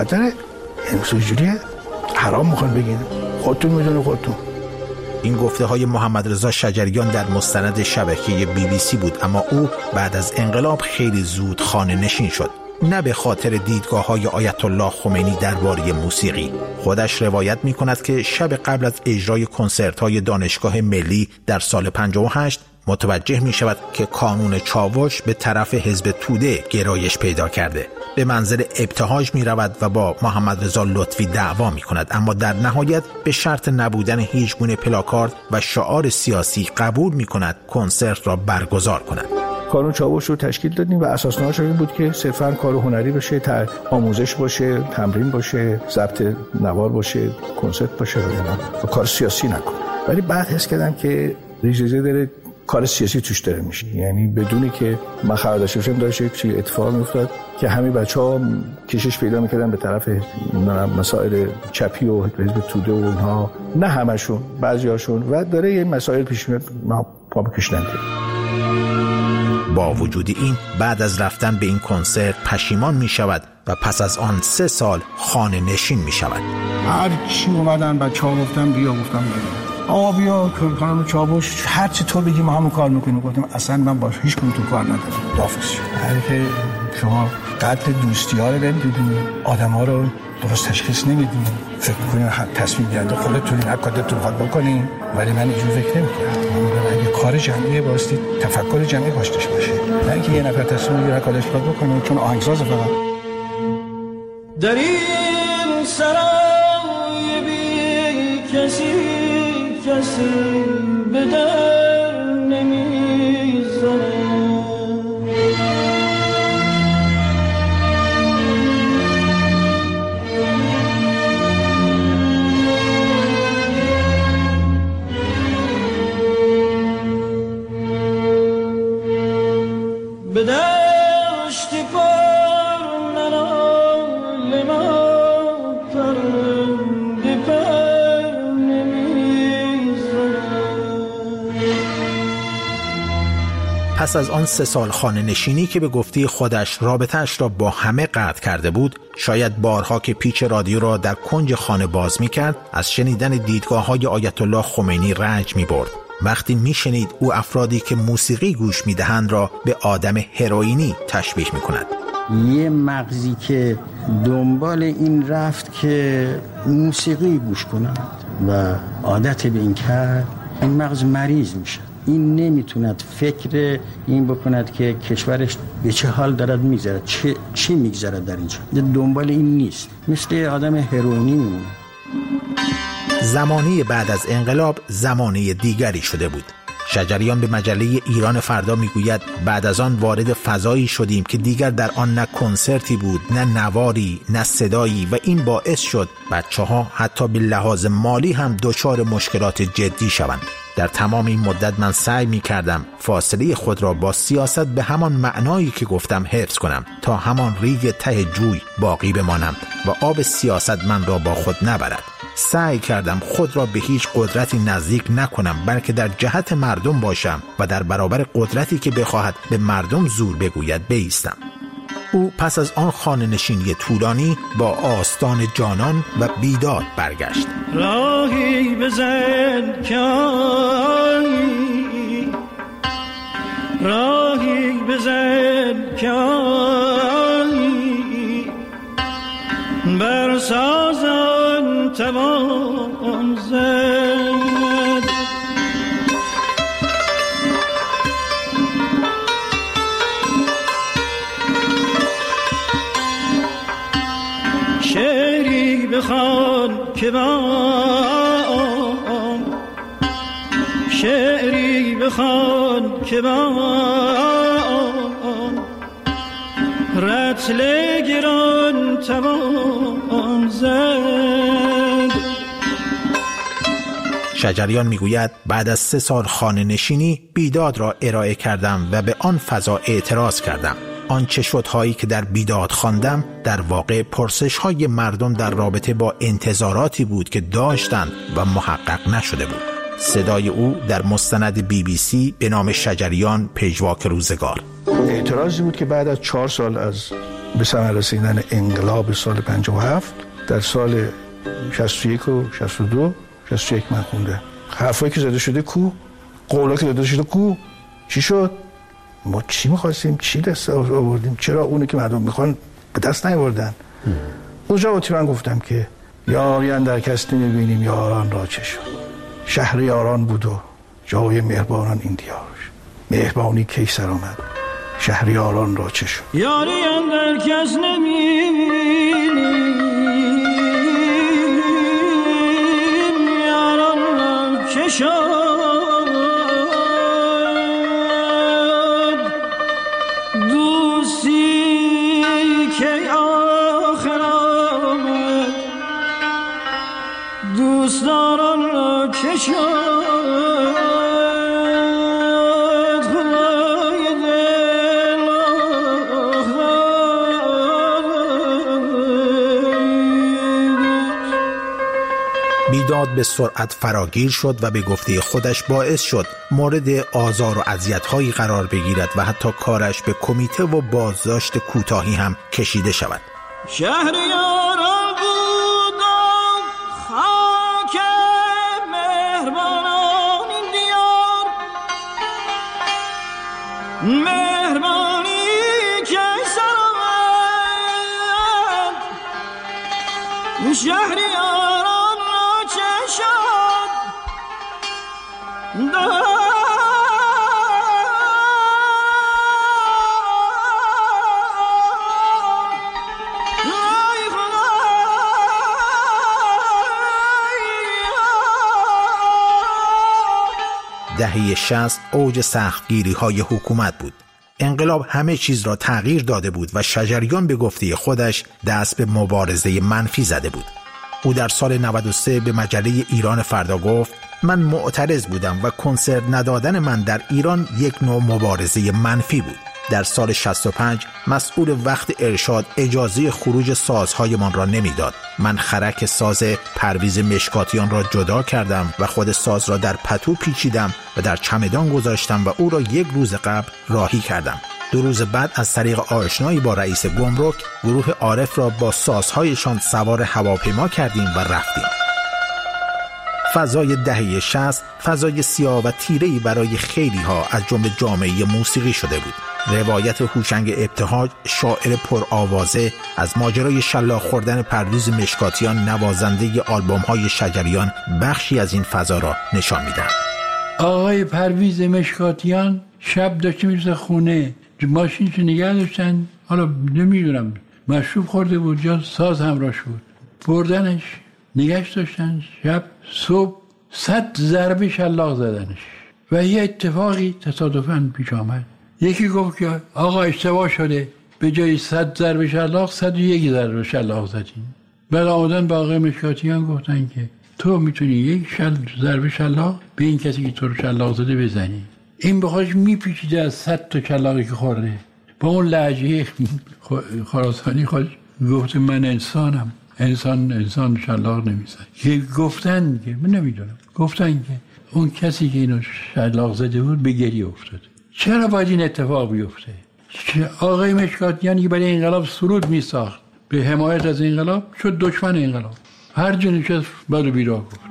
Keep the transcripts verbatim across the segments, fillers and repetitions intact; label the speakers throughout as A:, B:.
A: داره اینجوریه حرام میخوان بگین، خودتون میدونه خودتون.
B: این گفته های محمد رضا شجریان در مستند شبکه بی بی سی بود، اما او بعد از انقلاب خیلی زود خانه نشین شد. نه به خاطر دیدگاه های آیت الله خمینی درباره موسیقی. خودش روایت می کند که شب قبل از اجرای کنسرت های دانشگاه ملی در سال پنجاه و هشت متوجه می شود که کانون چاوش به طرف حزب توده گرایش پیدا کرده. به منزل ابتهاج می رود و با محمد رضا لطفی دعوا می کند، اما در نهایت به شرط نبودن هیچ گونه پلاکارد و شعار سیاسی قبول می کند کنسرت را برگزار کند.
A: کانون چاوش رو تشکیل دادیم و اساسنامه‌اش این بود که صرفاً کار هنری باشه، آموزش باشه، تمرین باشه، ضبط نوار باشه، کنسرت باشه و کار سیاسی نکنه. ولی بعد حس کردم که ریزه داره کار سیاسی توش داره میشه، یعنی بدونی که من خبر داشته باشم داشت یک چیز اتفاق میافتاد که همه بچه‌ها کشش پیدا میکردن به طرف مسائل چپی و حزب توده و اونها، نه همشون، بعضیاشون، و داره یه مسائل پیش میاد ما پا بکشنده.
B: با وجود این بعد از رفتن به این کنسرت پشیمان می شود و پس از آن سه سال خانه نشین می شود.
A: هر چی اومدن بچه ها گفتم بیا، گفتم بیا آقا بیا کانون چاوش هر چی تو بگی ما همون کار میکنیم. گفتم اصلا من با هیچ کنون تو کار ندارم، دافز. هر که شما قدر دوستی ها رو نمیدونی، آدم ها رو درست تشخیص نمیدونی، فکر کنین تصمیم گیرنده خودتون هر کارتون بخواد بکنین، ولی من اینجوری فکر نمی‌کنم. اگه کار جمعی واسه تفکر جمعی باشش باشه، نه اینکه یه نفر تصمیم میگیره کارش بخواد بکنه چون آهنگساز فقط.
C: در این سرای بی کسی کسی به در نمیزنه، به دشتی پر منال ما پرنده پر نمیزنه.
B: پس از آن سه سال خانه نشینی که به گفته خودش رابطه‌اش را با همه قطع کرده بود، شاید بارها که پیچ رادیو را در کنج خانه باز می کرد، از شنیدن دیدگاه های آیت الله خمینی رنج می برد. وقتی می شنید او افرادی که موسیقی گوش می دهند را به آدم هروئینی تشبیه می کند.
D: یه مغزی که دنبال این رفت که موسیقی گوش کند و عادت به این کرد، این مغز مریض میشه. این نمیتوند فکر این بکند که کشورش به چه حال دارد میگذرد، چه چی میگذرد در اینجا. دنبال این نیست، مثل آدم هروئینی میمونه.
B: زمانه بعد از انقلاب زمانه دیگری شده بود. شجریان به مجله ایران فردا میگوید بعد از آن وارد فضایی شدیم که دیگر در آن نه کنسرتی بود، نه نواری، نه صدایی، و این باعث شد بچه‌ها حتی به لحاظ مالی هم دچار مشکلات جدی شوند. در تمام این مدت من سعی می کردم فاصله خود را با سیاست به همان معنایی که گفتم حفظ کنم تا همان ریگ ته جوی باقی بمانم و آب سیاست من را با خود نبرد. سعی کردم خود را به هیچ قدرتی نزدیک نکنم، بلکه در جهت مردم باشم و در برابر قدرتی که بخواهد به مردم زور بگوید بایستم. او پس از آن خانه نشینی طولانی با آستان جانان و بیداد برگشت.
C: راهی بزن که آیی، راهی بزن که آیی، بر سازان توان زد. شعری بخوان که بام، شعری بخوان که بام، رتل گران توان زد.
B: شجریان میگوید بعد از سه سال خانه نشینی بیداد را ارائه کردم و به آن فضا اعتراض کردم. آن چه شدهایی که در بیداد خواندم در واقع پرسش های مردم در رابطه با انتظاراتی بود که داشتند و محقق نشده بود. صدای او در مستند بی بی سی به نام شجریان پژواک روزگار.
A: اعتراضی بود که بعد از چهار سال از به ثمر رسیدن انقلاب سال پنجاه و هفت در سال شصت و یک و شصت و دو شصت و یک من خونده. حرفایی که زده شده کو؟ قولا که زده شده کو؟ چی شد؟ ما چی می‌خواستیم؟ چی دست آوردیم؟ چرا اونی که مردم می‌خوان به دست نیاوردن؟ اونجا با من گفتم که یاری در کس نمی‌بینیم یاران را چه شد. شهر یاران بود و جای مهربانان این دیار. مهربانی کی سر آمد شهر یاران را چه شد.
C: یاری در کس نمی‌بینیم یاران را چه شد. دوستداران را چه شد خدای دل
B: بیداد به سرعت فراگیر شد و به گفته خودش باعث شد مورد آزار و اذیت‌هایی قرار بگیرد و حتی کارش به کمیته و بازداشت کوتاهی هم کشیده شود.
C: شهریاران مهربانی که سلامت شهریاران را چه شد.
B: دهه شصت اوج سختگیری های حکومت بود. انقلاب همه چیز را تغییر داده بود و شجریان به گفته خودش دست به مبارزه منفی زده بود. او در سال نود و سه به مجله ایران فردا گفت من معترض بودم و کنسرت ندادن من در ایران یک نوع مبارزه منفی بود. در سال شصت و پنج مسئول وقت ارشاد اجازه خروج سازهایمان را نمیداد. من خرک ساز پرویز مشکاتیان را جدا کردم و خود ساز را در پتو پیچیدم و در چمدان گذاشتم و او را یک روز قبل راهی کردم. دو روز بعد از طریق آشنایی با رئیس گمرک گروه عارف را با سازهایشان سوار هواپیما کردیم و رفتیم. فضای دهه شصت فضای سیاه و تیره‌ای برای خیلی ها از جمله جامعه موسیقی شده بود. روایت هوشنگ ابتهاج شاعر پرآوازه از ماجرای شلاق خوردن پرویز مشکاتیان نوازنده آلبوم های شجریان بخشی از این فضا را نشان می‌دهد.
E: آقای پرویز مشکاتیان شب داشته میرسه خونه، ماشینش نگه داشتن، حالا نمیدونم مشروب خورده بود یا ساز همراهش بود، بردنش نگهش داشتن، شب صبح صد ضربه شلاق زدنش و یه اتفاقی تصادفاً پیش آمد. یکی گفت که آقا اشتباه شده، به جای صد ضربه شلاق صد و یک ضربه شلاق زدیم. بعد آمدن با آقای مشکاتیان گفتن که تو میتونی یک شل ضربه شلاق به این کسی که تو رو شلاق زده بزنی. این بخواهش میپیچیده از صد تا شلاقی که خورده. با اون لهجه خراسانی خودش گفت من انسانم، انسان انسان شلاق نمیزن. که گفتن که من نمیدونم، گفتن که اون کسی که اینو شلاق زده بود به گریه افتاد. چرا باید این اتفاق بیفته؟ آقای مشکاتیان که برای انقلاب سرود میساخت به حمایت از انقلاب شد دشمن انقلاب. هر جا نشست بد و بیراه گفت.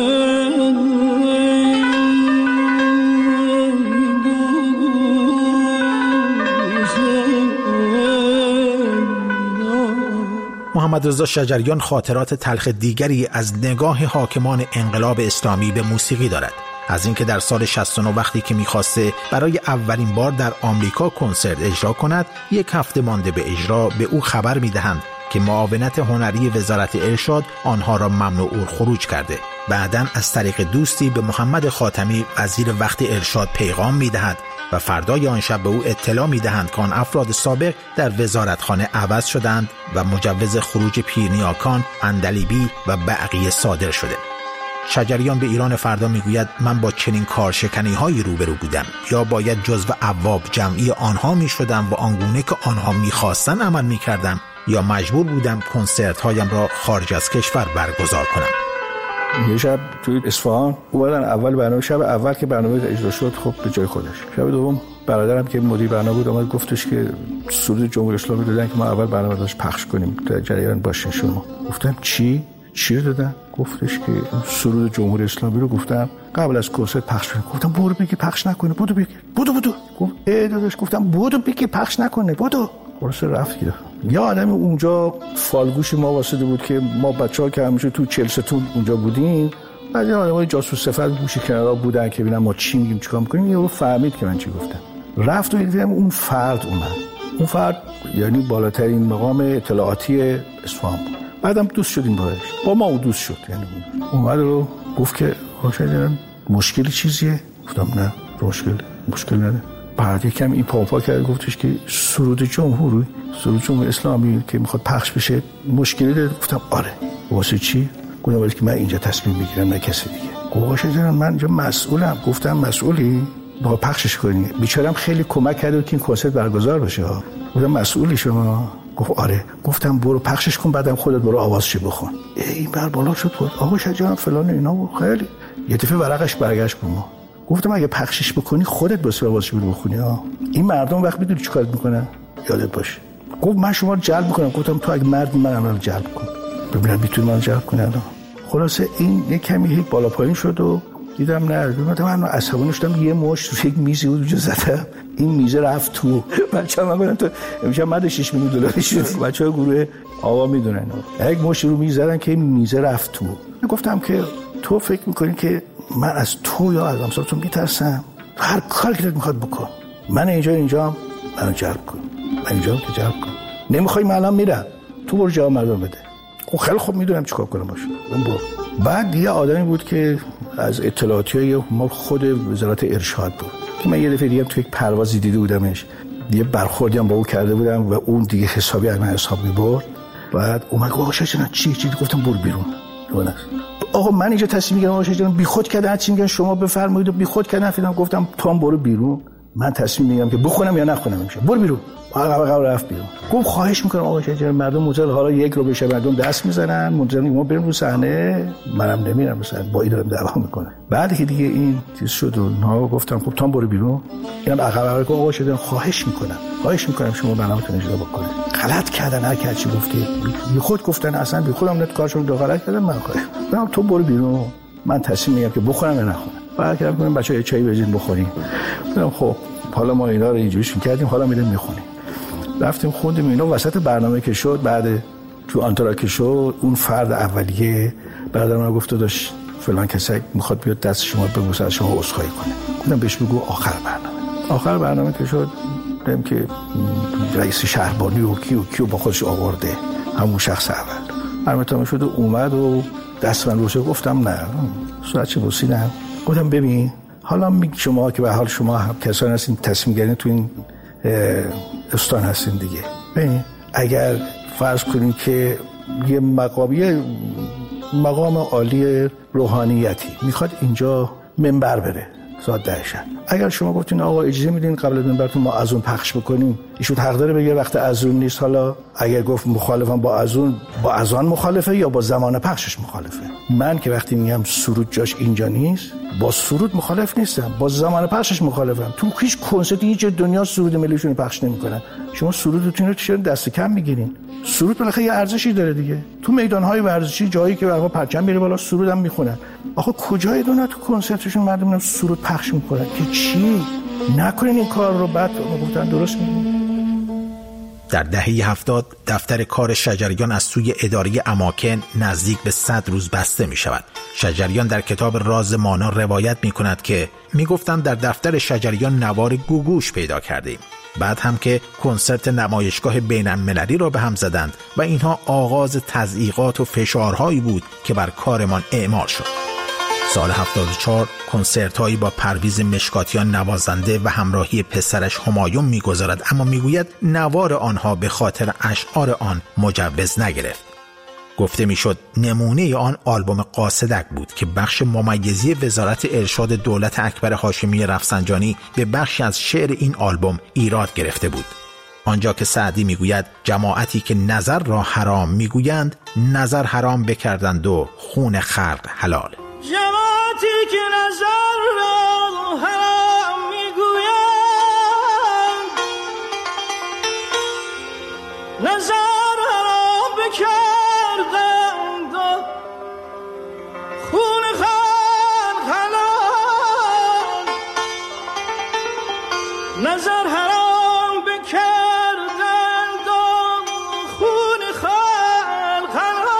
B: محمد رضا شجریان خاطرات تلخ دیگری از نگاه حاکمان انقلاب اسلامی به موسیقی دارد. از اینکه در سال شصت و نه وقتی که می‌خواسته برای اولین بار در آمریکا کنسرت اجرا کند، یک هفته مانده به اجرا به او خبر می‌دهند که معاونت هنری وزارت ارشاد آنها را ممنوع خروج کرده. بعداً از طریق دوستی به محمد خاتمی وزیر وقت ارشاد پیغام می‌دهد و فردای آن شب به او اطلاع می‌دهند که آن افراد سابق در وزارتخانه عوض شدند و مجوز خروج پیرنیاکان، اندلیبی و بقیه صادر شده. شجریان به ایران فردا میگوید من با چنین کارشکنی هایی روبرو بودم، یا باید جزو ابواب جمعی آنها میشدم و آنگونه که آنها میخواستن عمل میکردم، یا مجبور بودم کنسرت هایم را خارج از کشور برگزار کنم.
A: یه شب توی اصفهان اومدن اول برنامه، شب اول که برنامه اجرا شد خب به جای خودش، شب دوم برادرم که مدیر برنامه بود اومد گفتش که سرود جمهوری اسلامی دادن که ما اول برنامه داشت پخش کنیم در جریان باشین شما. گفتم چی؟ چی رو دادن؟ گفتش که سرود جمهوری اسلامی رو گفتم قبل از کنسرت پخش کنیم. گفتم برو بگی پخش نکنه، بودو بگی بودو بودو. گفت ای داداش، گفتم بودو بگی پخش نکنه، بودو. خلاص رفت. یا آدمی اونجا فالگوش ما واسطه بود که ما بچه‌ها که همیشه تو چلستون اونجا بودیم، بعد یه آدمای جاسوس صفت گوش کنارا بودن که ببینن ما چی میگیم چیکار میکنیم. یهو فهمید که من چی گفتم، رفت و دیدم اون فرد اومد. اون فرد یعنی بالاترین مقام اطلاعاتی اصفهان بود. بعدم دوست شدیم باهاش، با ما اون دوست شد. یعنی اومد رو گفت که آقا مشکلی چیزیه؟ گفتم نه مشکل مشکل نداره. بعد یکم این پامپا کرد، گفتش که سرود جمهوری سرود جمهوری اسلامی که میخواد پخش بشه مشکلی داره. گفتم آره. واسه چی؟ گفتم ولی که من اینجا تصمیم میگیرم نه کسی دیگه. گفت آقا من اینجا مسئولم. گفتم مسئولی؟ با پخشش کنی. بیچارم خیلی کمک کرد که این کنسرت برگزار بشه. گفتم مسئولی شما؟ گفت آره. گفتم برو پخشش کن، بعدم خودت برو آوازش بخون. این بر بالا شد بود آقا شجاع فلان اینا بود. خیلی یه دفعه ورقش برگشت به ما. گفتم اگه پخشش بکنی خودت بس آوازش برو بخونی ها. این مردم وقت میدونی چیکار میکنن؟ یادت باشه. گفت من شما رو جلب میکنم. گفتم تو اگه مردی من رو جلب کن ببینم میتونی من جلب کنی الان. خلاصه این یک کمی هی بالا پایین شد و دیدم نه. دیدم من عصبانی شدم، یه مشت رو یک میزی بود اونجا زدم، این میزه رفت تو. بچه‌ها من گفتم تو امشب من شش میلیون دلار شد. بچه‌ها گروه آقا میدونن یک مشت رو میز زدن که این میزه رفت تو. گفتم که تو فکر میکنی که من از تو یا از امثالتون میترسم؟ هر کاری که میخواد بکن. من اینجا اینجا منو جلب کن. من اینجا که جلب کن. نمیخوای من الان میرم. تو برو جواب مردم بده. خب خیلی خوب میدونم چیکار کنم باشه. من برو. بعد یه آدمی بود که از اطلاعاتی ما خود وزارت ارشاد بود که من یه دفعه دیگه تو یک پروازی دیده بودمش، یه برخوردی هم با او کرده بودم و اون دیگه حسابی از من حساب می‌برد. بعد اومد گفت آقا شجریان چی چی؟ گفتم برو بیرون. درست. آقا من اینجا تصمیم میگیرم آقا شجریان بیخود کردن چی میگن شما بفرمایید و بیخود کردن فیلم. گفتم تو هم برو بیرون، من تصمیم میگیرم که بخونم یا نخونم. میشه برو بیرون. آقا قبل رفت بیرون. گفت خواهش میکنم آقا شجریان مردم منتظر حالا یک رو بشه مردم دست میزنن منتظر ما بریم رو صحنه، منم نمیرم مثلا با این دارم دعوا میکنم. بعد که دیگه این چیز شد و نه گفتم خب تو هم برو بیرون. اینم عقب عقب گفت آقا شجریان خواهش میکنم خواهش میکنم شما برنامه‌تون اجرا بکنید. غلط کردن هر کی چی گفتی بی خود گفتن، اصلا بی خودم نت کارشون دو غلط کردن. من خواهش میکنم تو برو بیرون، من تصمیم میگیرم که بخورم یا نخورم. بعد کردم کنم بچه‌ها یه چای بریزین بخوریم. گفتم خب حالا ما اینا رو اینجوریش کردیم، حالا میریم میخونیم. رفتیم خوندیم اینا. وسط برنامه که شد، بعد تو آنتورا که شد، اون فرد اولیه برادر من گفت داشت فلان کسی میخواد بیاد دست شما ببوسه از شما عذرخواهی کنه. گفتم بهش بگو آخر برنامه. آخر برنامه که شد دیدم که رئیس شهربانی و کیو کیو با خودش آورده، همون شخص اول. برنامه تمام شد و اومد و دست من روشه. گفتم نه صورتش بوسیدم. گفتم ببین حالا میگی شما که به حال شما هم کسانی هستین تصمیم گیرین تو این استان هستین دیگه. ببین اگر فرض کنین که یه مقامی مقام عالی روحانیتی میخواد اینجا منبر بره ساعت ده شب، اگر شما گفتین آقا اجازه میدین قبل از منبرتون ما اذان پخش بکنیم، ایشون حق داره بگه وقت اذان نیست. حالا اگر گفت مخالفم با اذان، با اذان مخالفه یا با زمان پخشش مخالفه. من که وقتی میگم سرود جاش اینجا نیست، با سرود مخالف نیستم، با زمان پخشش مخالفم. تو هیچ کنسرتی هیچ دنیا سرود ملیشون پخش نمیکنن. شما سرودتون رو چرا دست کم میگیرین؟ سرود بالاخره یه ارزشی داره دیگه. تو میدان‌های ورزشی جایی که واقعا پرچم میره بالا سرودم میخونن. آخه کجای دنیا تو کنسرتشون مردم میرن سرود پخش میکنن که چی؟ نکنین این کار رو. بعد گفتن درست میگن.
B: در دهه هفتاد دفتر کار شجریان از سوی اداره اماکن نزدیک به صد روز بسته می شود. شجریان در کتاب راز مانا روایت می کند که می گفتن در دفتر شجریان نوار گوگوش پیدا کردیم. بعد هم که کنسرت نمایشگاه بین المللی را به هم زدند و اینها آغاز تضییقات و فشارهایی بود که بر کارمان اعمال شد. سال هفتاد و چهار کنسرت هایی با پرویز مشکاتیان نوازنده و همراهی پسرش همایون میگذارد، اما میگوید نوار آنها به خاطر اشعار آن مجوز نگرفت. گفته میشد نمونه آن آلبوم قاصدک بود که بخش ممیزی وزارت ارشاد دولت اکبر هاشمی رفسنجانی به بخشی از شعر این آلبوم ایراد گرفته بود. آنجا که سعدی میگوید جماعتی که نظر را حرام میگویند نظر حرام بکردند و خون خلق حلال.
C: جماعتی که نظر را حرام میگویند نظر حرام بکردند خون خلق حلال نظر حرام بکردند خون خلق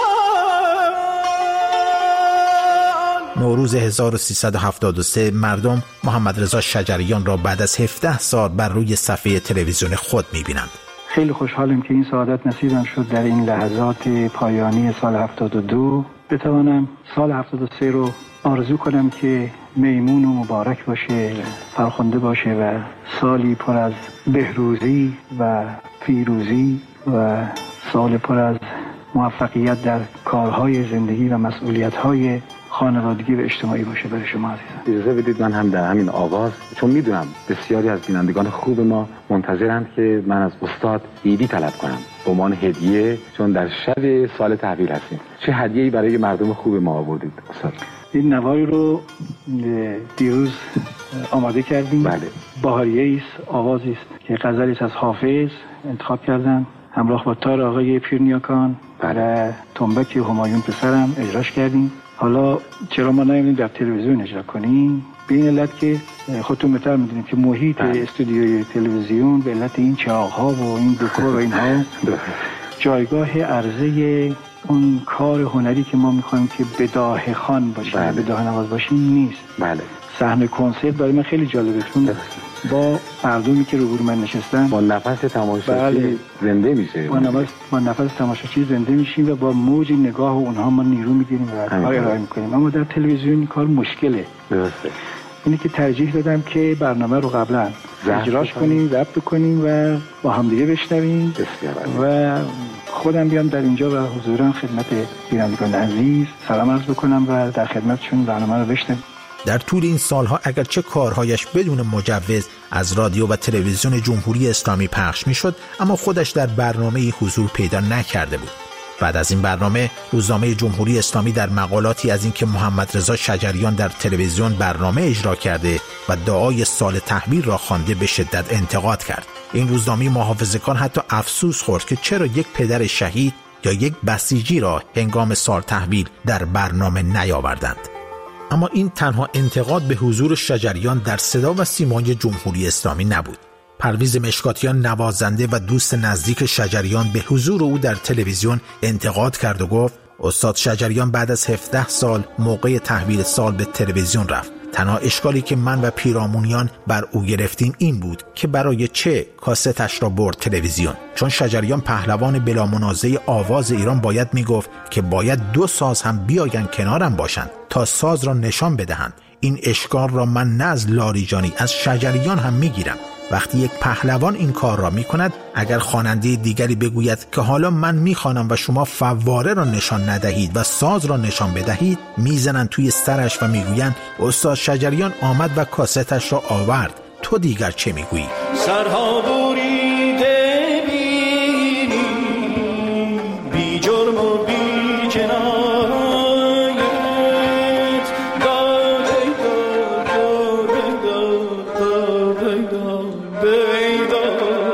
C: حلال.
B: نوروز هزار و سیصد و هفتاد و سه مردم محمد رضا شجریان را بعد از هفده سال بر روی صفحه تلویزیون خود می‌بینند.
A: خیلی خوشحالم که این سعادت نصیبم شد در این لحظات پایانی سال هفتاد و دو بتوانم سال هفتاد و سه رو آرزو کنم که میمون و مبارک باشه، فرخنده باشه و سالی پر از بهروزی و پیروزی و سال پر از موفقیت در کارهای زندگی و مسئولیت‌های خانوادگی و اجتماعی باشه برای شما عزیزان.
F: اجازه بدید من هم در همین آغاز، چون میدونم بسیاری از بینندگان خوب ما منتظرند که من از استاد ایدی طلب کنم به عنوان هدیه، چون در شب سال تحویل هستیم. چه هدیه‌ای برای مردم خوب ما آوردید استاد؟
A: این نوایی رو دیروز آماده کردیم.
F: بله.
A: بهاریه است، آوازی است که غزلی از حافظ انتخاب کردن همراه با تار آقای پیرنیاکان و تنبک همایون پسرم اجراش کردیم. حالا چرا ما نمی‌بینیم در تلویزیون اجرا کنیم؟ به این علت که خودتون بهتر می‌دونید که محیط استودیوی تلویزیون به علت این چراغ‌ها و این دکور و اینها جایگاه عرضه اون کار هنری که ما می‌خوایم که بداهه خوان باشه،
F: بله.
A: بداهه نواز باشیم نیست.
F: بله.
A: صحنه کنسرت برای من خیلی جالبه، چون با مردمی که روبرو من نشستن
F: با نفس تماشاچی
A: بله.
F: زنده میشه.
A: با نفس با نفس تماشاچی زنده میشیم و با موج نگاه اونها ما نیرو میگیریم و کار ارائه میکنیم. اما در تلویزیون این کار مشکله.
F: درسته.
A: اینی که ترجیح دادم که برنامه رو قبلا اجراش کنیم، ضبط کنیم و با همدیگه بشنویم و خودم بیام در اینجا و حضورم خدمت بینندگان عزیز سلام عرض بکنم و در خدمتشون برنامه رو بشنویم.
B: در طول این سالها اگرچه کارهایش بدون مجوز از رادیو و تلویزیون جمهوری اسلامی پخش میشد، اما خودش در برنامه‌ای حضور پیدا نکرده بود. بعد از این برنامه روزنامه جمهوری اسلامی در مقالاتی از اینکه محمد رضا شجریان در تلویزیون برنامه اجرا کرده و دعای سال تحویل را خوانده به شدت انتقاد کرد. این روزنامه محافظه‌کار حتی افسوس خورد که چرا یک پدر شهید یا یک بسیجی را هنگام سال تحویل در برنامه نیاوردند. اما این تنها انتقاد به حضور شجریان در صدا و سیمای جمهوری اسلامی نبود. پرویز مشکاتیان نوازنده و دوست نزدیک شجریان به حضور او در تلویزیون انتقاد کرد و گفت استاد شجریان بعد از هفده سال موقع تحویل سال به تلویزیون رفت. تنها اشکالی که من و پیرامونیان بر او گرفتیم این بود که برای چه کاستش را برد تلویزیون، چون شجریان پهلوان بلا منازع آواز ایران باید میگفت که باید دو ساز هم بیاین کنارم باشند تا ساز را نشان بدهند. این اشکال را من نه از لاریجانی از شجریان هم میگیرم. وقتی یک پهلوان این کار را میکند، اگر خواننده دیگری بگوید که حالا من میخوانم و شما فواره را نشان ندهید و ساز را نشان بدهید، میزنند توی سرش و میگویند استاد شجریان آمد و کاستش را آورد، تو دیگر چه میگویی؟
C: سرها بریده بینی بی جرم و بی جنایت داده داده داده داده.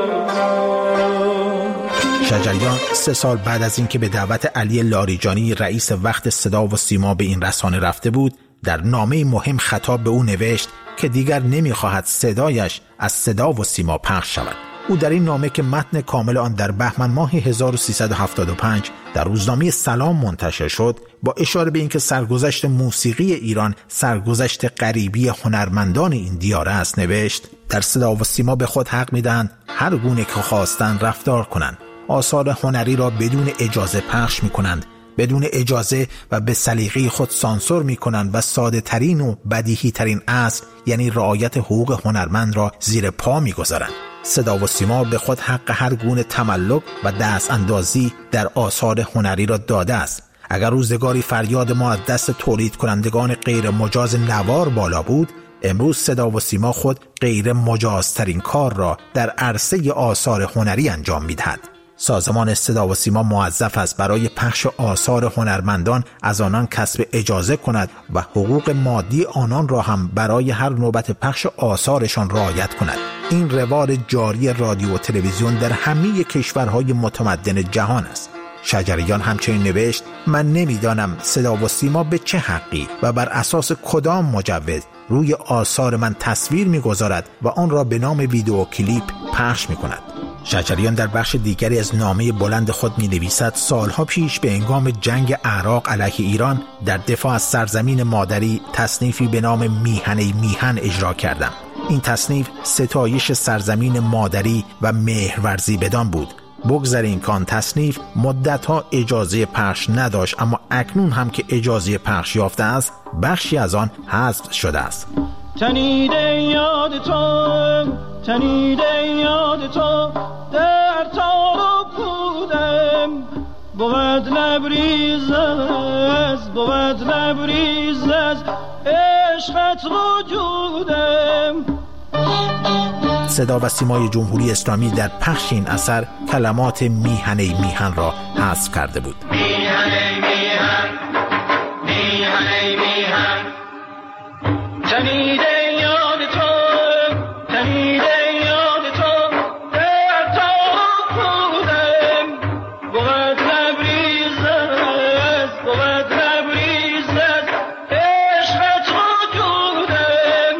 B: شجریان سه سال بعد از اینکه به دعوت علی لاریجانی رئیس وقت صدا و سیما به این رسانه رفته بود، در نامه مهم خطاب به او نوشت که دیگر نمیخواهد صدایش از صدا و سیما پخش شود. او در این نامه که متن کامل آن در بهمن ماه هزار و سیصد و هفتاد و پنج در روزنامه سلام منتشر شد، با اشاره به اینکه سرگذشت موسیقی ایران سرگذشت غریبی هنرمندان این دیار است نوشت در صدا و سیما به خود حق میدهند هر گونه که خواستند رفتار کنند. آثار هنری را بدون اجازه پخش میکنند، بدون اجازه و به سلیقه خود سانسور میکنند و ساده ترین و بدیهی ترین اصل یعنی رعایت حقوق هنرمند را زیر پا میگذارند. صدا و سیما به خود حق هر گونه تملک و دست اندازی در آثار هنری را داده است. اگر روزگاری فریاد ما از دست تولید کنندگان غیر مجاز نوار بالا بود، امروز صدا و سیما خود غیر مجازترین کار را در عرصه آثار هنری انجام میدهد. سازمان صدا و سیما موظف است برای پخش آثار هنرمندان از آنان کسب اجازه کند و حقوق مادی آنان را هم برای هر نوبت پخش آثارشان رعایت کند. این روال جاری رادیو و تلویزیون در همه کشورهای متمدن جهان است. شجریان همچنین نوشت: من نمیدانم صدا و سیما به چه حقی و بر اساس کدام مجوز روی آثار من تصویر می‌گذارد و آن را به نام ویدیو کلیپ پخش می‌کند. شجریان در بخش دیگری از نامه بلند خود می‌نویسد: سالها پیش به هنگام جنگ عراق علیه ایران در دفاع از سرزمین مادری تصنیفی به نام میهن میهن اجرا کردم. این تصنیف ستایش سرزمین مادری و مهرورزی بدان بود. بگذاریم که آن تصنیف مدتها اجازه پخش نداشت، اما اکنون هم که اجازه پخش یافته است بخشی از آن حذف شده است.
C: تنیده یاد تو، تنیده یاد تو، در تارو بودم، بود لبریز از، بود لبریز از عشقت وجودم.
B: صدا و سیمای جمهوری اسلامی در پخش این اثر کلمات میهنه میهن را حذف کرده بود.
C: میهنه میهن، میهنه میهن، تنیده یاد تو، تنیده یاد تو، در تارو بودم، بود لبریز از، بود لبریز از عشقت وجودم.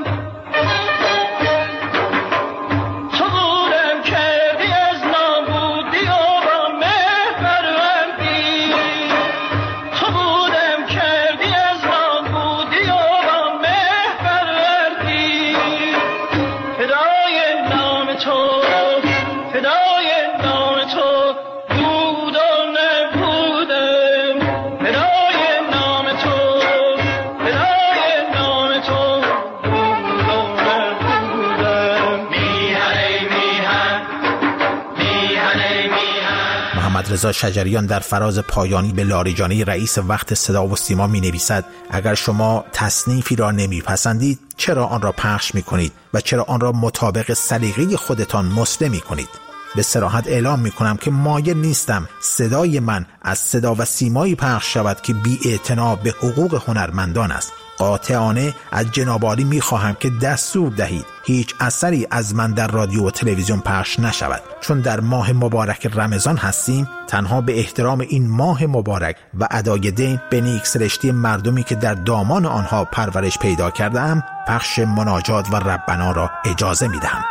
C: تو بودم کردی از نابودی و با مه پروردی، تو بودم کردی از نابودی و با مه پروردی. فدای نام تو، فدای نام تو بود و نبودم. فدای نام تو، فدای نام تو بود و نبودم. میهنه میهن، میهنه میهن.
B: محمد رضا شجریان در فراز پایانی به لاریجانی رئیس وقت صدا و سیما می نویسد: اگر شما تصنیفی را نمی پسندید چرا آن را پخش می کنید و چرا آن را مطابق سلیقه خودتان مسته می کنید؟ به صراحت اعلام می کنم که مایل نیستم صدای من از صدا و سیمایی پخش شود که بی اعتنا به حقوق هنرمندان است. قاطعانه از جناب عالی می خواهم که دستور دهید هیچ اثری از من در رادیو و تلویزیون پخش نشود، چون در ماه مبارک رمضان هستیم. تنها به احترام این ماه مبارک و ادای دین به نیک سرشتی مردمی که در دامان آنها پرورش پیدا کرده‌ام، پخش مناجات و ربنا را اجازه می دهم.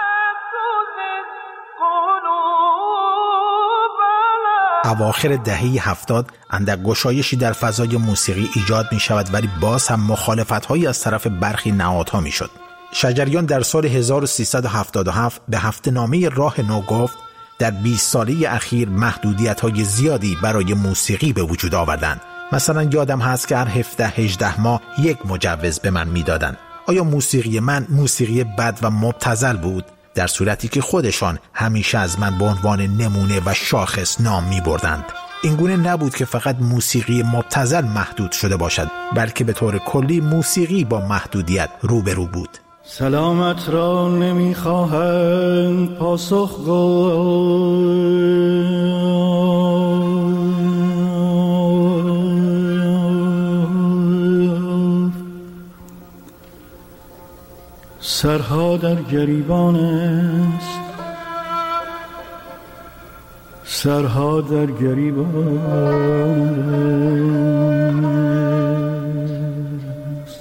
B: اواخر دهه هفتاد اندک گشایشی در فضای موسیقی ایجاد می شود، ولی باز هم مخالفت‌هایی از طرف برخی نهادها می شد. شجریان در سال هزار و سیصد و هفتاد و هفت به هفته‌نامه راه نو گفت: در بیست ساله اخیر محدودیت‌های زیادی برای موسیقی به وجود آوردند. مثلا یادم هست که هر هفده هجده ماه یک مجوز به من میدادند. آیا موسیقی من موسیقی بد و مبتذل بود؟ در صورتی که خودشان همیشه از من به عنوان نمونه و شاخص نام می بردند. اینگونه نبود که فقط موسیقی مبتذل محدود شده باشد، بلکه به طور کلی موسیقی با محدودیت روبرو بود.
C: سلامت را نمی خواهند پاسخ گفت، سرها در گریبان است، سرها در گریبان است.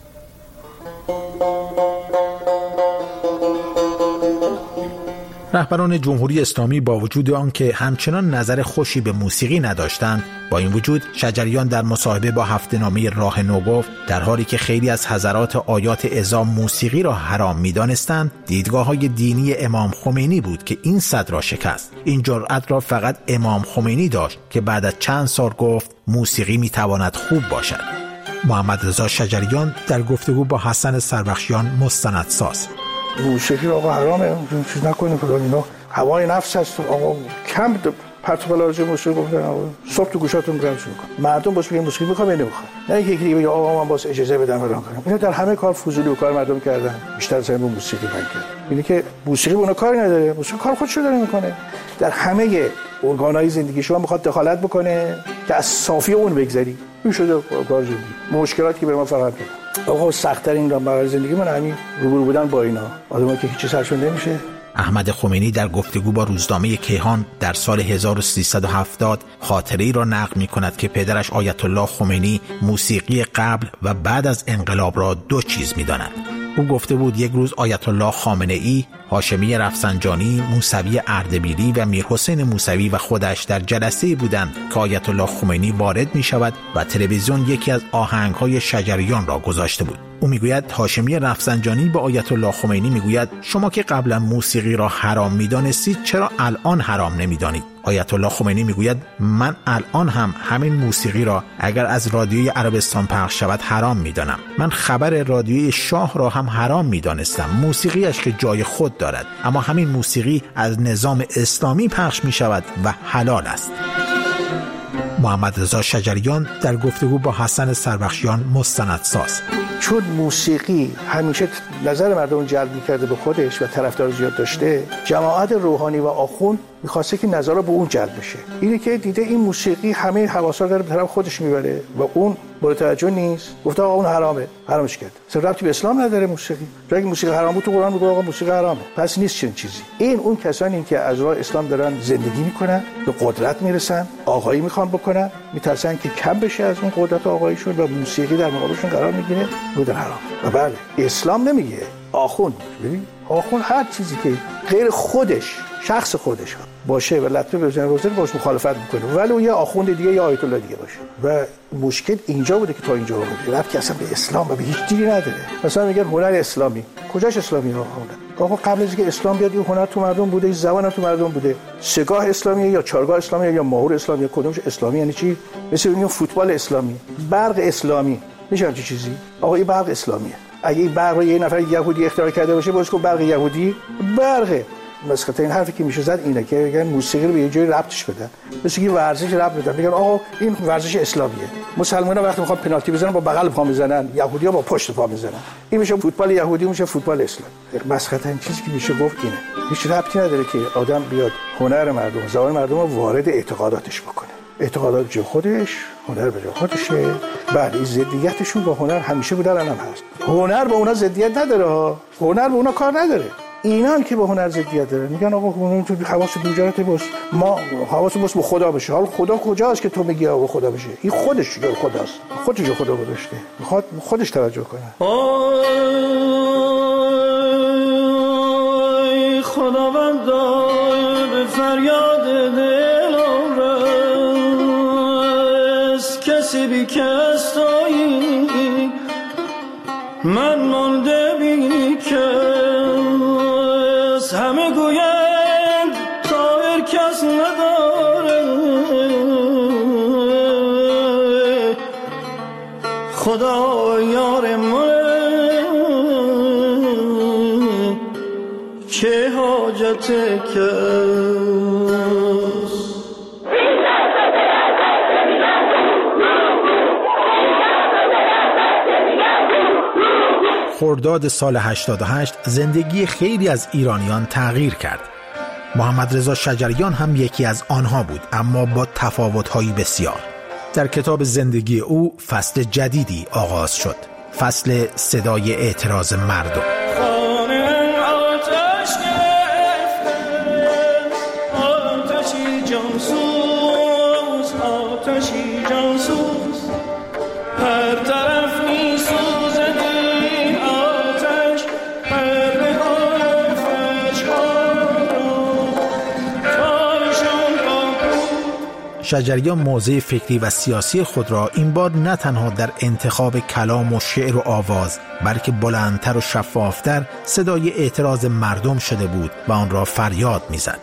B: رهبران جمهوری اسلامی با وجود آنکه همچنان نظر خوشی به موسیقی نداشتند، با این وجود شجریان در مصاحبه با هفته‌نامه راه نو گفت: در حالی که خیلی از حضرات آیات اعظام موسیقی را حرام می‌دانستند، دیدگاه‌های دینی امام خمینی بود که این صد را شکست. این جرأت را فقط امام خمینی داشت که بعد از چند سال گفت موسیقی می‌تواند خوب باشد. محمد رضا شجریان در گفتگو با حسن سربخشیان مستندساز:
A: موسیقی آقا حرامه، چیز نکنیم فلان اینا، هوای نفس هست آقا، کم پرت و پلا راجع موسیقی گفتن آقا، صبح تو گوشاتون گرم شروع کن. مردم باشه که موسیقی میخوام یا نمیخوام، نه اینکه یکی بگه آقا من باز اجازه بدم فلان کنم. اینا در همه کار فضولی و کار مردم کردن، بیشتر سر موسیقی بند کردن. اینه که موسیقی اون کاری نداره، موسیقی کار خودشو داره میکنه، در همه ارگان‌های زندگی شما میخواد دخالت بکنه که از صافی اون بگذری. این شده کار زندگی، مشکلاتی که به ما فقط میاد. آقا سخت‌ترین را برای زندگی من همین روبرو بودن با اینا، آدمایی که هیچی سرشون نمیشه.
B: احمد خمینی در گفتگو با روزنامه کیهان در سال هزار و سیصد و هفتاد خاطره‌ای را نقل می‌کند که پدرش آیت الله خمینی موسیقی قبل و بعد از انقلاب را دو چیز می‌داند. او گفته بود یک روز آیت الله خامنه‌ای، هاشمی رفسنجانی، موسوی اردبیلی و میرحسین موسوی و خودش در جلسه‌ای بودند که آیت الله خمینی وارد می‌شود و تلویزیون یکی از آهنگ‌های شجریان را گذاشته بود. او میگوید هاشمی رفسنجانی به آیت الله خمینی میگوید شما که قبلا موسیقی را حرام می‌دانستید چرا الان حرام نمی‌دانید؟ آیت الله خمینی میگوید من الان هم همین موسیقی را اگر از رادیوی عربستان پخش شود حرام می‌دانم. من خبر رادیوی شاه را هم حرام می‌دانستم، موسیقیش که جای خود دارد، اما همین موسیقی از نظام اسلامی پخش می‌شود و حلال است. محمد رضا شجریان در گفتگو با حسن سربخشیان مستندساز:
A: چون موسیقی همیشه نظر مردم جلب می‌کرده به خودش و طرفدار زیاد داشته، جماعت روحانی و آخوند می‌خواسته که نظر به اون جلب بشه. اینه که دیده این موسیقی همه حواسا داره به طرف خودش میبره و اون مورد توجه نیست، گفته آقا اون حرامه، حرامش کرد. اصلا ربطی به اسلام نداره موسیقی. اگه موسیقی حرام بود تو قرآن میگه آقا موسیقی حرامه. پس نیست چنین چیزی. این اون کسانی که از راه اسلام دارن زندگی میکنن، به قدرت میرسن، آقایی میخوان بکنن، میترسن که کم بشه از اون قدرت آقاییشون و موسیقی در مقابلشون قرار میگیره، بوده حرام. و بله اسلام نمیگه، آخوند. ببین آخوند هر چیزی که غیر خودش، شخص خودش باشه و لطمه بزنه روزه باش مخالفت میکنه، ولی اون یه آخوند دیگه یا آیت الله دیگه باشه. و مشکل اینجا بوده که تا اینجا اومده، ربطی اصلا به اسلام و به هیچ دینی نداره. مثلا میگن هنر اسلامی، کجاش اسلامی ها هنر؟ آقا قبل از اینکه اسلام بیاد این هنر تو مردم بوده، این زبان تو مردم بوده. سگاه اسلامیه یا چارگاه اسلامیه یا ماهور اسلامیه، کدومش اسلامی یعنی چی؟ مثل میگن فوتبال اسلامی، برق اسلامی، میشه همچین چیزی؟ آقا این برق اسلامیه. اگه این برق رو یه نفر یهودی اختراع کرده باشه، باز گفت برق یهودی، برقه. مسخره این حرفی که میشه زد اینه که میگن موسیقی رو به یه جای ربطش بدن، مثل اینکه ورزش ربط بدن، میگن آقا این ورزش اسلامیه. مسلمان‌ها وقتی میخوان پنالتی بزنن با بغل پا میزنن، یهودی‌ها با پشت پا میزنن. این میشه فوتبال یهودی، میشه فوتبال اسلامی. مسخره این چیزی که میشه گفت اینه. هیچ ربطی نداره که آدم بیاد هنر مردم، زبان مردم رو وارد اعتقاداتش بکنه. اعتقادات جو خودش، هنر به جو خودشه. بعد این ضدیتشون با هنر همیشه بوده، الان هم هست. هنر با اونا ضدیت نداره ها. هنر با اونا کار نداره. اینان که با هنر ضدیت داره میگن آقا هنر تو حواس دوجارت باش، ما حواس باش به خدا بشه. حالا خدا کجاست که تو میگی آقا خدا بشه؟ این خودش جو خداست، خودش جو خدا گذاشته، میخواد خودش توجه کنه.
C: آی خداوندا به فریاد دلم رس، کسی بی کس تویی، من مانده بی کس، همه گویند طاهر کس نداره، خدا یار من چه حاجت کس.
B: خرداد سال هشتاد و هشت زندگی خیلی از ایرانیان تغییر کرد. محمد رضا شجریان هم یکی از آنها بود، اما با تفاوت‌های بسیار. در کتاب زندگی او فصل جدیدی آغاز شد، فصل صدای اعتراض مردم. شجریان موضع فکری و سیاسی خود را این بار نه تنها در انتخاب کلام و شعر و آواز، بلکه بلندتر و شفافتر صدای اعتراض مردم شده بود و آن را فریاد می‌زد.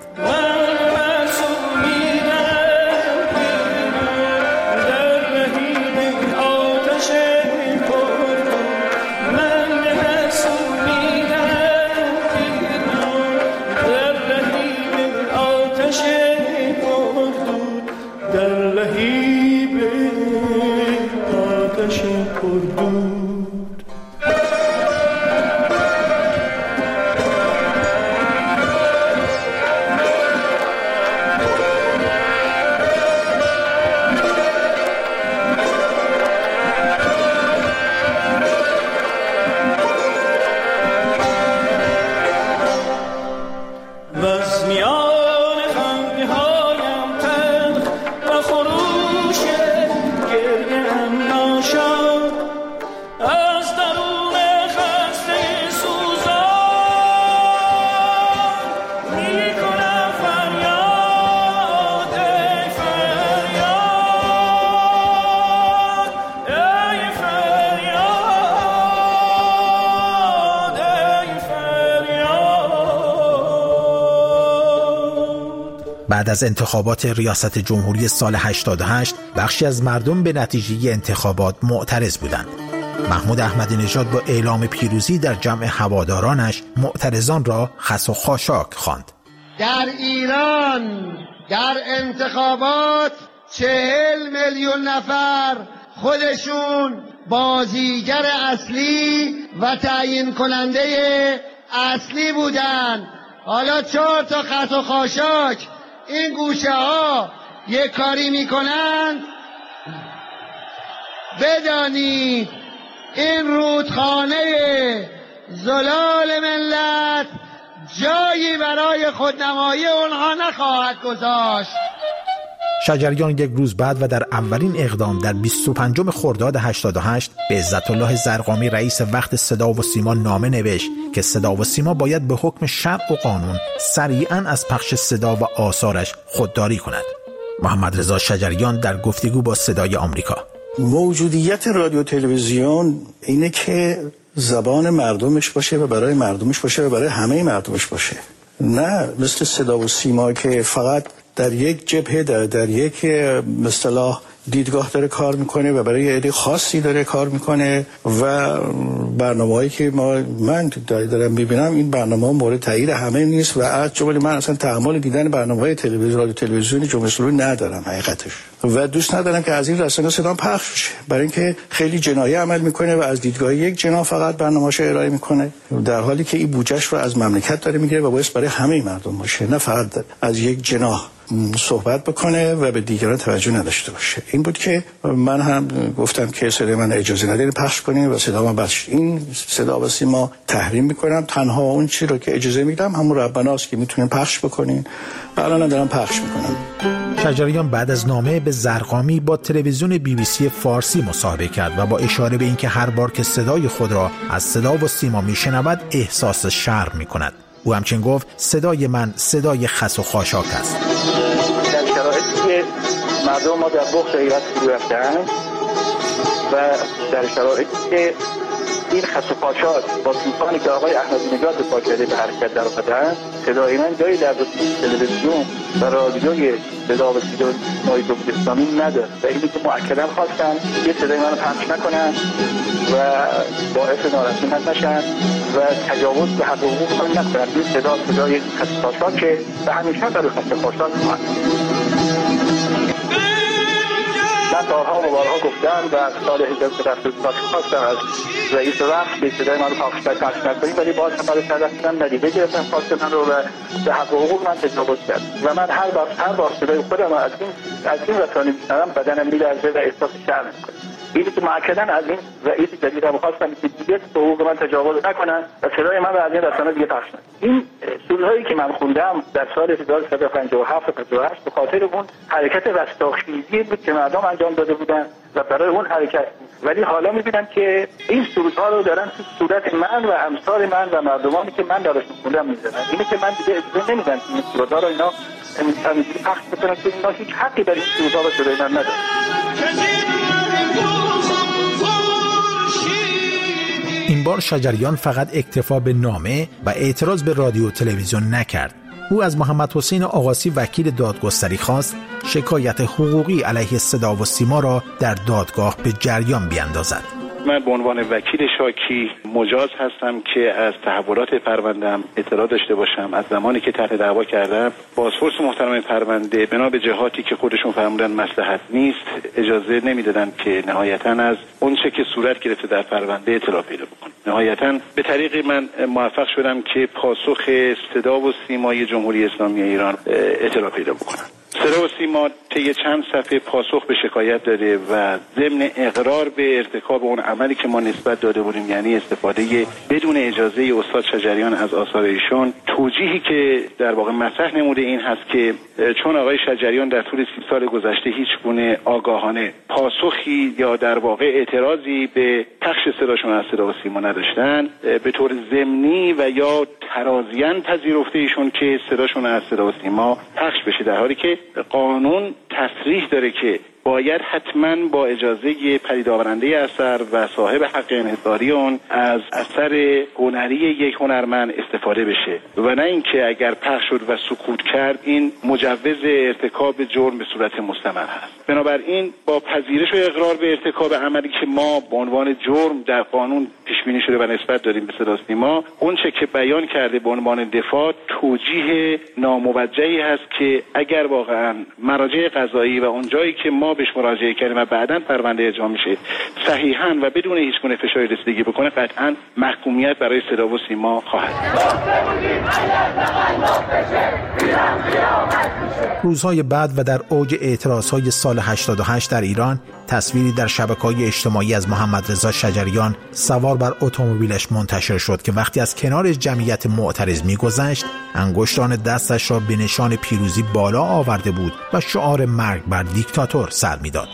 B: بعد از انتخابات ریاست جمهوری سال هشتاد و هشت بخشی از مردم به نتیجه انتخابات معترض بودند. محمود احمدی نژاد با اعلام پیروزی در جمع هوادارانش معترضان را خس و خاشاک خواند.
G: در ایران در انتخابات چهل میلیون نفر خودشون بازیگر اصلی و تعیین کننده اصلی بودن. حالا چهار تا خط و خاشاک این گوشه ها یک کاری میکنند. بدانید این رودخانه زلال ملت جایی برای خودنمایی اونها نخواهد گذاشت.
B: شجریان یک روز بعد و در اولین اقدام در بیست و پنجم خرداد هشتاد و هشت به عزت الله زرقامی رئیس وقت صدا و سیما نامه نوشت که صدا و سیما باید به حکم شرع و قانون سریعاً از پخش صدا و آثارش خودداری کند. محمد رضا شجریان در گفتگو با صدای آمریکا:
A: موجودیت رادیو تلویزیون اینه که زبان مردمش باشه و برای مردمش باشه و برای همه مردمش باشه، نه مثل صدا و سیما که فقط در یک جبهه در, در یک اصطلاح دیدگاه داره کار میکنه و برای عده خاصی داره کار میکنه و برنامه‌هایی که ما من دارم میبینم این برنامه‌ها مورد تایید همه نیست و از جمله من اصلا تحمل دیدن برنامه‌های تلویزیون رادیو تلویزیونی جمهوری اسلامی ندارم حقیقتش و دوست ندارم که از این رسانه‌ها صدا پخش بشه، برای اینکه خیلی جنایه عمل میکنه و از دیدگاه یک جناح فقط برنامه‌اشو ارائه میکنه، در حالی که این بودجه‌اش رو از مملکت داره میگیره و باعث برای همه مردم باشه، نه فقط از یک جناح صحبت بکنه و به دیگران توجه نداشته باشه. این بود که من هم گفتم که صدای من اجازه ندید پخش کنین و صدا من بس این صدا و سیما تحریم میکنم، تنها اون چی رو که اجازه میدم همون ربناست که میتونین پخش بکنین و الان دارم پخش میکنم.
B: شجریان بعد از نامه به زرقامی با تلویزیون بی بی سی فارسی مصاحبه کرد و با اشاره به اینکه هر بار که صدای خود را از صدا و سیما میشنود احساس شرم میکند. او همچنین گفت صدای من صدای خس و خاشاک است.
H: در شرایطی که مردم ما در بخش غیرت فرو رفتند و در شرایطی که این خس و خاشاک با طوفانی که آقای احمدی نژاد به پا کرده به حرکت در آمدند، صدای من جایی در تلویزیون و رادیوی صدا و سیمای جمهوری اسلامی نداره و اینی که مؤکداً خواستن یه صدای منو پخش نکنن و باعث ناراحتی نشن و تجاوز به حق و حقوق من نکنن. این صدا صدای خس و خاشاکه و همیشه برای خس و خاشاک خواهد. من بارها و بارها گفتم و سال هزار و سیصد و هفتاد خواستم از رئیس وقت به صدای من رو پخش نکنیم، ولی باز هم برای سردستم ندیده گرفتم خواست من رو و به حق و حقوق من تجاوز کرد و من هر بار هر بار صدای خودم از این از این رسانه میشنوم بدنم میلرزه و احساس شرم میکنم. اینی که مؤکداً از این رئیس جدیدم خواستم که دیگه به حقوق من تجاوز نکنن و صدای من رو از این رسانه دیگه پخش نکنن. این سورهایی که من خوندم در سال هزار و سیصد و پنجاه و هفت و پنجاه و هشت به خاطر اون حرکت رستاخیزی بود که مردم انجام داده بودن و برای اون حرکت، ولی حالا میبینم که این سرودها رو دارن تو صورت من و امثال من و مردمانی که من درشون خوندم میزنن. اینه که من دیگه اجازه نمیدم که این سرودها رو اینا همینجوری پخش بکنن که اینا هیچ حقی برای این سرودها و صدای من ندارن.
B: این بار شجریان فقط اکتفا به نامه و اعتراض به رادیو و تلویزیون نکرد. او از محمد حسین آقاسی وکیل دادگستری خواست شکایت حقوقی علیه صدا و سیما را در دادگاه به جریان بیاندازد.
I: من به عنوان وکیل شاکی مجاز هستم که از تحولات پرونده‌ام اطلاع داشته باشم. از زمانی که طرح دعوا کردم بازپرس محترم پرونده بنا به جهاتی که خودشون فرمودن مصلحت نیست اجازه نمیدادن که نهایتاً از اون چه که صورت گرفته در پرونده اطلاع پیدا بکنم. نهایتاً به طریق من موفق شدم که پاسخ صدا و سیمای جمهوری اسلامی ایران اطلاع پیدا بکنم. صدا و سیما طی چند صفحه پاسخ به شکایت داده و ضمن اقرار به ارتکاب اون عملی که ما نسبت داده بودیم، یعنی استفاده بدون اجازه استاد شجریان از آثار ایشون، توجیهی که در واقع مطرح نموده این هست که چون آقای شجریان در طول سی سال گذشته هیچ گونه آگاهانه پاسخی یا در واقع اعتراضی به پخش صداشون از صدا و سیما نداشتن، به طور ضمنی و یا ترازیان پذیرفته ایشون که صداشون از صدا و سیما پخش بشه، در حالی که قانون تصریح داره که باید حتما با اجازه پدید آورنده اثر و صاحب حق انحصاری اون از اثر هنری یک هنرمند استفاده بشه و نه اینکه اگر پخش شد و سکوت کرد این مجوز ارتکاب جرم به صورت مستمر هست. بنابراین با پذیرش و اقرار به ارتکاب عملی که ما به عنوان جرم در قانون پیش بینی شده و نسبت داریم به صدا سیما، اون چه که بیان کرده به عنوان دفاع توجیه ناموجهی هست که اگر واقعا مراجع قضایی و اون جایی که ما بهش مراجعه کردیم و بعداً پرونده اجرا میشه صحیحاً و بدون هیچ گونه فشاری رسیدگی بکنه، قطعاً محکومیت برای صدا و سیما خواهد.
B: روزهای بعد و در اوج اعتراضهای سال هشتاد و هشت در ایران، تصویری در شبکه‌های اجتماعی از محمد رضا شجریان سوار بر اتومبیلش منتشر شد که وقتی از کنار جمعیت معترض می‌گذشت، انگشتان دستش را به نشان پیروزی بالا آورده بود و شعار مرگ بر دیکتاتور سر می‌داد.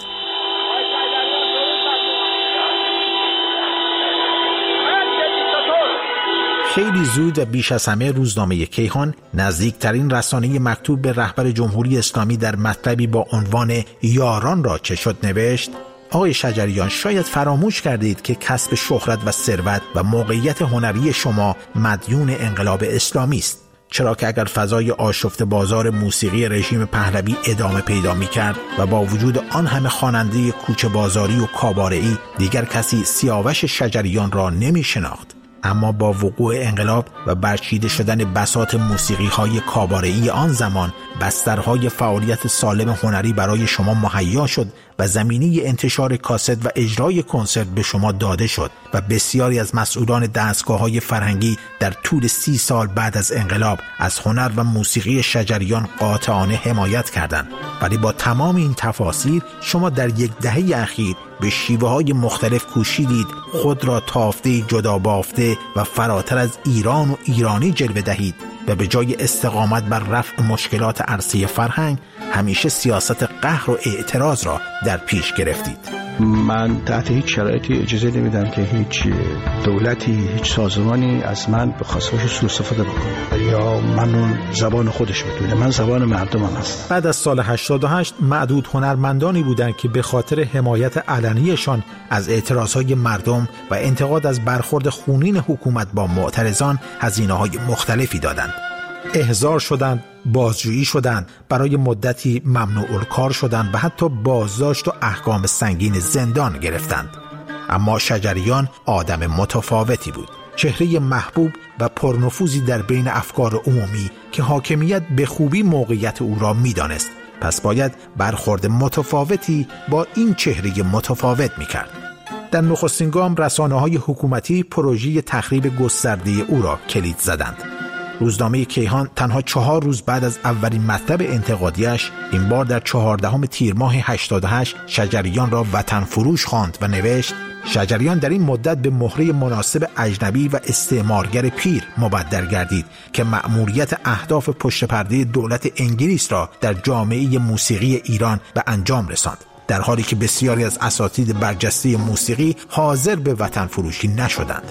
B: خیلی زود و بیش از همه روزنامه کیهان، نزدیکترین رسانه مکتوب به رهبر جمهوری اسلامی، در مطلبی با عنوان یاران را چه شد نوشت: آقای شجریان، شاید فراموش کردید که کسب شهرت و ثروت و موقعیت هنری شما مدیون انقلاب اسلامی است. چرا که اگر فضای آشفته بازار موسیقی رژیم پهلوی ادامه پیدا می کرد و با وجود آن همه خواننده کوچه بازاری و کاباره‌ای، دیگر کسی سیاوش شجریان را نمی شناخت. اما با وقوع انقلاب و برچیده شدن بساط موسیقی‌های کاباره‌ای آن زمان، بسترهای فعالیت سالم هنری برای شما مهیا شد و زمینه انتشار کاست و اجرای کنسرت به شما داده شد و بسیاری از مسئولان دستگاه‌های فرهنگی در طول سی سال بعد از انقلاب از هنر و موسیقی شجریان قاطعانه حمایت کردند. ولی با تمام این تفاصیل، شما در یک دهه اخیر به شیوه‌های مختلف کوشیدید خود را تافته جدا بافته و فراتر از ایران و ایرانی جلوه دهید و به جای استقامت بر رفع مشکلات عرصه فرهنگ، همیشه سیاست قهر و اعتراض را در پیش گرفتید.
A: من تحت هیچ شرایطی اجازه نمیدم که هیچ دولتی، هیچ سازمانی از من به خواستش سوء استفاده بکنه یا من زبان خودش بدونه. من زبان مردمم هست.
B: بعد از سال هشتاد و هشت معدود هنرمندانی بودند که به خاطر حمایت علنیشان از اعتراضهای مردم و انتقاد از برخورد خونین حکومت با معترضان هزینه‌های مختلفی دادند. احضار شدند، بازجویی شدند، برای مدتی ممنوع الکار شدند و حتی بازداشت و احکام سنگین زندان گرفتند. اما شجریان آدم متفاوتی بود، چهره محبوب و پرنفوذی در بین افکار عمومی که حاکمیت به خوبی موقعیت او را می‌دانست. پس باید برخورد متفاوتی با این چهره متفاوت می‌کرد. در نخستین گام رسانه‌های حکومتی پروژه تخریب گسترده او را کلید زدند. روزنامه کیهان تنها چهار روز بعد از اولین مطلب انتقادیش، این بار در چهاردهم تیر ماه هشتاد و هشت، شجریان را وطن فروش خواند و نوشت: شجریان در این مدت به مهره مناسب اجنبی و استعمارگر پیر مبدل گردید که مأموریت اهداف پشت پرده دولت انگلیس را در جامعه موسیقی ایران به انجام رساند، در حالی که بسیاری از اساتید برجسته موسیقی حاضر به وطن فروشی نشدند.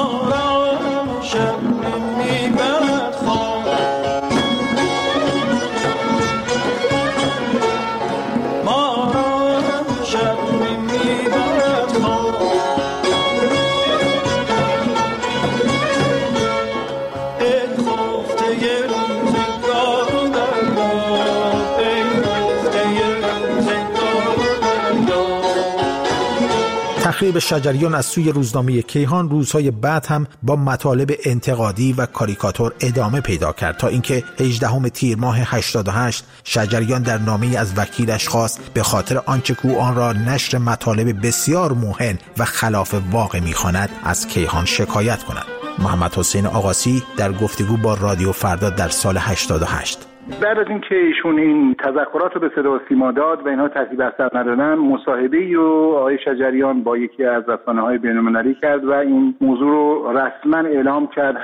B: تخریب شجریان از سوی روزنامه کیهان روزهای بعد هم با مطالب انتقادی و کاریکاتور ادامه پیدا کرد تا اینکه هجدهم تیر ماه هشتاد و هشت شجریان در نامه‌ای از وکیلش خواست به خاطر آنچه که آن را نشر مطالب بسیار موهن و خلاف واقع می‌خواند از کیهان شکایت کند. محمد حسین آقاسی در گفتگو با رادیو فردا در سال هشتاد و هشت:
I: بعد از اینکه ایشون این تذکرات رو به صدا و سیما داد و اینها تحت اثر ندادن، مصاحبه‌ای رو آقای شجریان با یکی از رسانه‌های بین‌المللی کرد و این موضوع رو رسما اعلام کرد. همین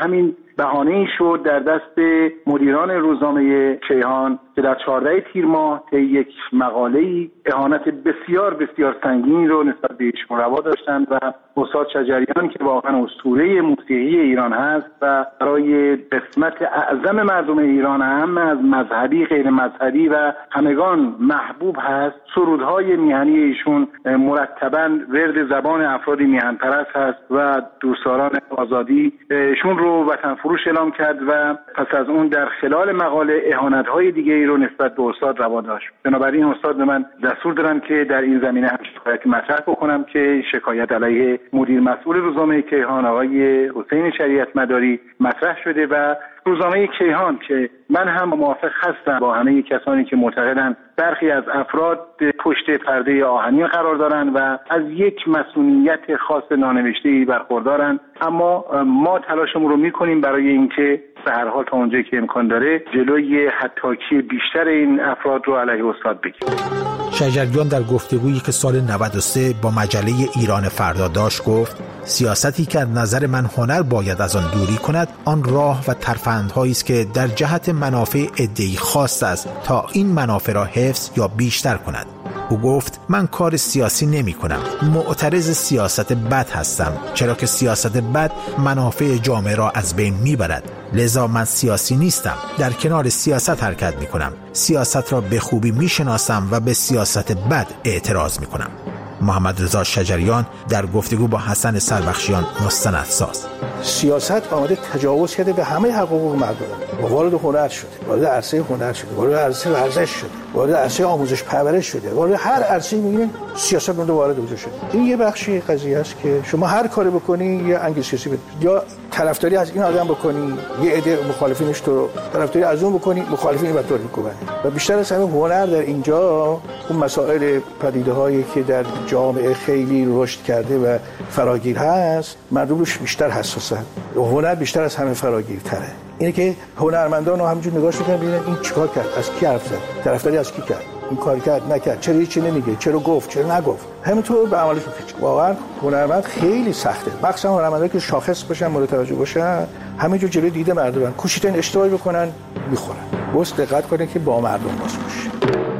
J: بهانه‌ای شد در دست مدیران روزنامه کیهان که در چهاردهم تیر ماه طی یک مقاله‌ای اهانت بسیار بسیار سنگینی رو نسبت به ایشون روا داشتند و استاد شجریان که واقعا اسطوره موسیقی ایران هست و برای قسمت اعظم مردم ایران هم از مذهبی غیر مذهبی و همگان محبوب هست، سرودهای میهنی ایشون مرتباً ورد زبان افراد میهن پرست هست و دوستداران آزادی ایشون رو وطن فروش اعلام کرد و پس از اون در خلال مقاله اهانت‌های دیگه‌ای رو نسبت به استاد روا داشت. بنابراین استاد به من دستور دادن که در این زمینه هم شکایتی مطرح بکنم که شکایت علیه مدیر مسئول روزنامه کیهان آقای حسین شریعت مداری مطرح شده و روزنامه کیهان که من هم موافق هستم با همه کسانی که معتقدند برخی از افراد پشت پرده آهنین قرار دارند و از یک مسئولیت خاص نانوشته‌ای برخوردارند، اما ما تلاشمون رو میکنیم برای اینکه به هر حال تا اونجایی که امکان داره جلوی حطاکی بیشتر این افراد رو علیه استاد بگیریم.
B: شجریان در گفتگویی که سال نود و سه با مجله ایران فردا داشت گفت سیاستی که از نظر من هنر باید از آن دوری کند آن راه و ترفندهایی است که در جهت منافع عده‌ای خاص است تا این منافع را حفظ یا بیشتر کند. او گفت من کار سیاسی نمی کنم، معترض سیاست بد هستم، چرا که سیاست بد منافع جامعه را از بین می برد. لذا من سیاسی نیستم، در کنار سیاست حرکت می کنم، سیاست را به خوبی می شناسم و به سیاست بد اعتراض می کنم. محمد رضا شجریان در گفتگو با حسن سربخشیان مستندساز:
A: سیاست آمده تجاوز کرده به همه حقوق مردم، وارد هنر شده، وارد عرصه هنر شده، وارد عرصه ورزش شده، وارد عرصه آموزش پرورش شده، وارد هر عرصه‌ای می‌بینید سیاست اون وارد اونجا شده. این یه بخشی قضیه است که شما هر کاری بکنی یه انگیز سیاسی بدید، یا طرفداری از این آدم بکنی یه عده مخالفینش تو طرفداری از اون بکنی مخالفین بر تو می‌کنن. و بیشتر از همه هنر در اینجا اون مسائل پدیده‌هایی که در جامعه خیلی رشد کرده و فراگیر هست مردم روش بیشتر حساسن. هنر بیشتر از همه فراگیرتره. اینه که هنرمندان رو همینجور نگاش میکنن ببینن این چیکار کرد، از کی حرف زد، طرفداری از کی کرد، این کار کرد نکرد، چرا هیچی نمیگه، چرا گفت چرا نگفت، همینطور به عملش میفته. واقعا هنرمند خیلی سخته، مخصوصا هنرمندایی که شاخص باشن مورد توجه باشن، همینجور جلوی دیده مردم کوشیدن اشتباهی بکنن میخورن. بس دقت کنن که با مردم باش باشه.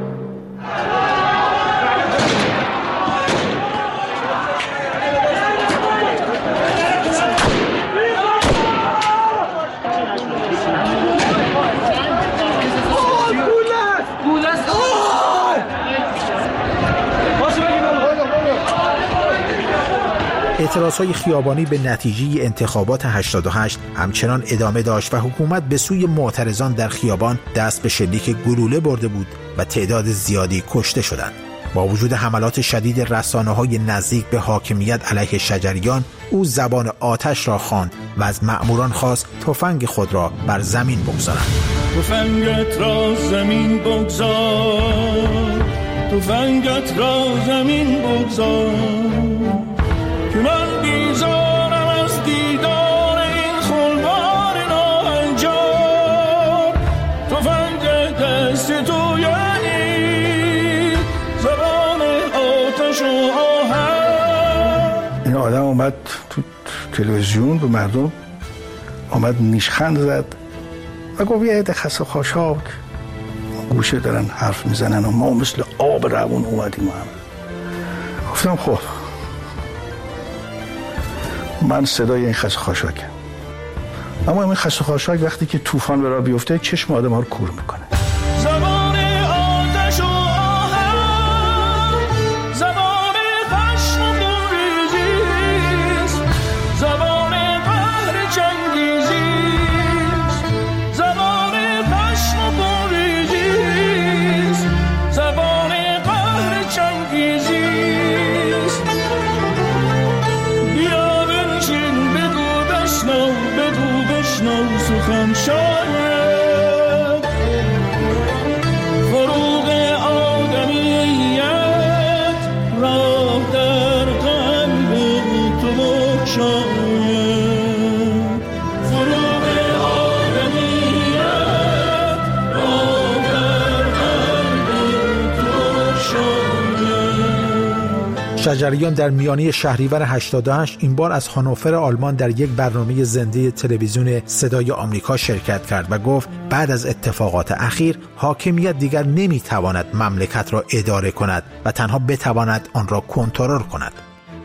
B: اعتراضهای خیابانی به نتیجه انتخابات هشتاد و هشت همچنان ادامه داشت و حکومت به سوی معترضان در خیابان دست به شلیک گلوله برده بود و تعداد زیادی کشته شدند. با وجود حملات شدید رسانه‌های نزدیک به حاکمیت علیه شجریان، او زبان آتش را خواند و از مأموران خواست تفنگ خود را بر زمین بگذارند.
C: تفنگت را زمین بگذار، تفنگت را زمین بگذار، که من بیزارم از دیدار این خلوار ناهنجار. تفنگ دست تو یعنی زبان آتش و آهن.
A: این آدم اومد تو تلویزیون به مردم اومد نیشخند زد و گفت یه عده خس و خاشاک گوشه دارن حرف میزنن و ما مثل آب روون اومدیم هم. گفتم خب من صدای این خس و خاشاکم، اما این خس و خاشاک وقتی که طوفان به راه بیفته چشم آدم ها رو کور میکنه.
C: زبان آتش و آهن، زبان خشم و خونریزیست، زبان قهر چنگیزیست، زبان خشم و خونریزیست، زبان قهر چنگیزیست. بیا بنشین بگو بشنو، بگو بشنو سخن شاید، فروغ آدمیت راه در قلب تو بگشاید، فروغ آدمیت راه در قلب تو بگشاید.
B: شجریان در میانه شهریور هشتاد و هشت این بار از هانوفر آلمان در یک برنامه زنده تلویزیون صدای آمریکا شرکت کرد و گفت بعد از اتفاقات اخیر حاکمیت دیگر نمیتواند مملکت را اداره کند و تنها بتواند آن را کنترل کند.